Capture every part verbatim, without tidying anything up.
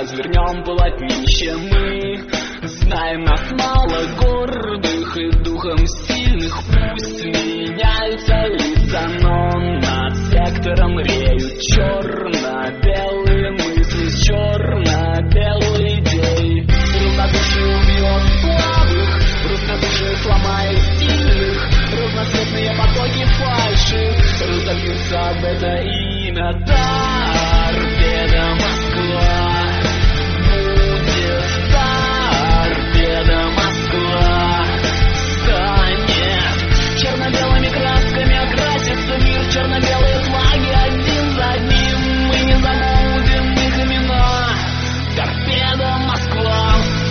развернем полотнище мы. Знаем, нас мало гордых и духом сильных. Пусть меняются лица, но над сектором реют черно-белые мысли с черно-белой идеей. Равнодушие убьет слабых, равнодушие сломает сильных. Разноцветные потоки фальши разольются об это имя. Торпеда Москва будет, торпеда Москва станет. Черно-белыми красками окрасится мир, черно-белые флаги один за одним. Мы не забудем их имена. Торпеда Москва.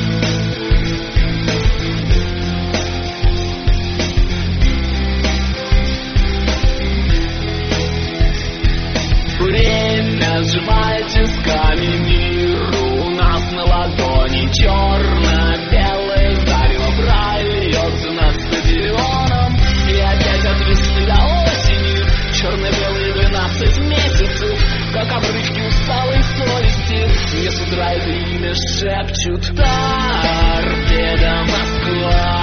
Время сжимает тисками мир у нас на ладони. Черно-белое зарево прольется над стадионом. И опять от весны до осени черно-белые двенадцать месяцев, как обрывки усталой совести, мне с утра это имя шепчут. Торпеда Москва.